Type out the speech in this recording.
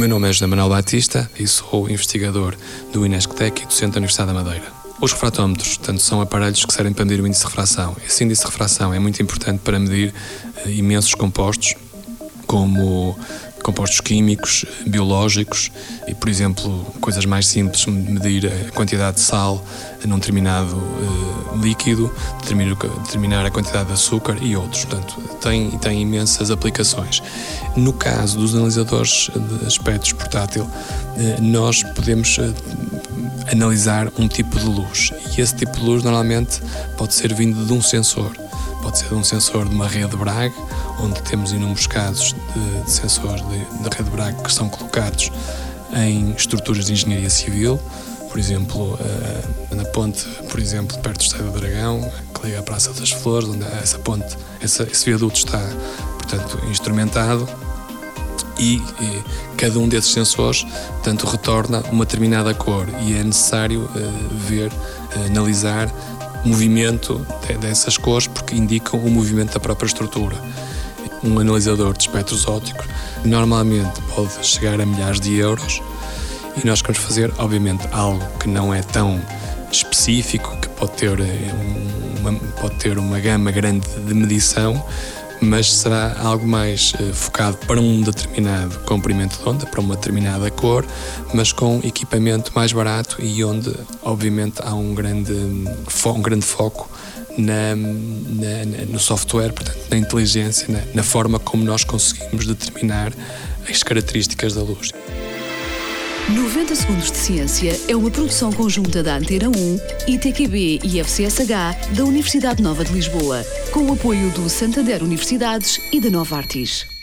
meu nome é José Manuel Batista e sou investigador do INESCTEC e do Centro da Universidade da Madeira. Os refratómetros, portanto, são aparelhos que servem para medir o índice de refração. Esse índice de refração é muito importante para medir imensos compostos, como compostos químicos, biológicos e, por exemplo, coisas mais simples, medir a quantidade de sal num determinado líquido, determinar a quantidade de açúcar e outros. Portanto, tem imensas aplicações. No caso dos analisadores de espectros portátil, nós podemos analisar um tipo de luz e esse tipo de luz normalmente pode ser vindo de um sensor. Pode ser de um sensor de uma rede Bragg, onde temos inúmeros casos de sensores de rede Bragg que são colocados em estruturas de engenharia civil, por exemplo, na ponte, por exemplo, perto do Estádio do Dragão, que liga à Praça das Flores, onde essa ponte, esse viaduto está, portanto, instrumentado e cada um desses sensores, portanto, retorna uma determinada cor e é necessário analisar o movimento dessas cores porque indicam o movimento da própria estrutura. Um analisador de espectros ópticos normalmente pode chegar a milhares de euros e nós queremos fazer, obviamente, algo que não é tão específico, que pode ter uma gama grande de medição, mas será algo mais focado para um determinado comprimento de onda, para uma determinada cor, mas com equipamento mais barato e onde, obviamente, há um grande foco no software, portanto, na inteligência, na forma como nós conseguimos determinar as características da luz. 90 Segundos de Ciência é uma produção conjunta da Antena 1, ITQB e FCSH da Universidade Nova de Lisboa, com o apoio do Santander Universidades e da Novartis.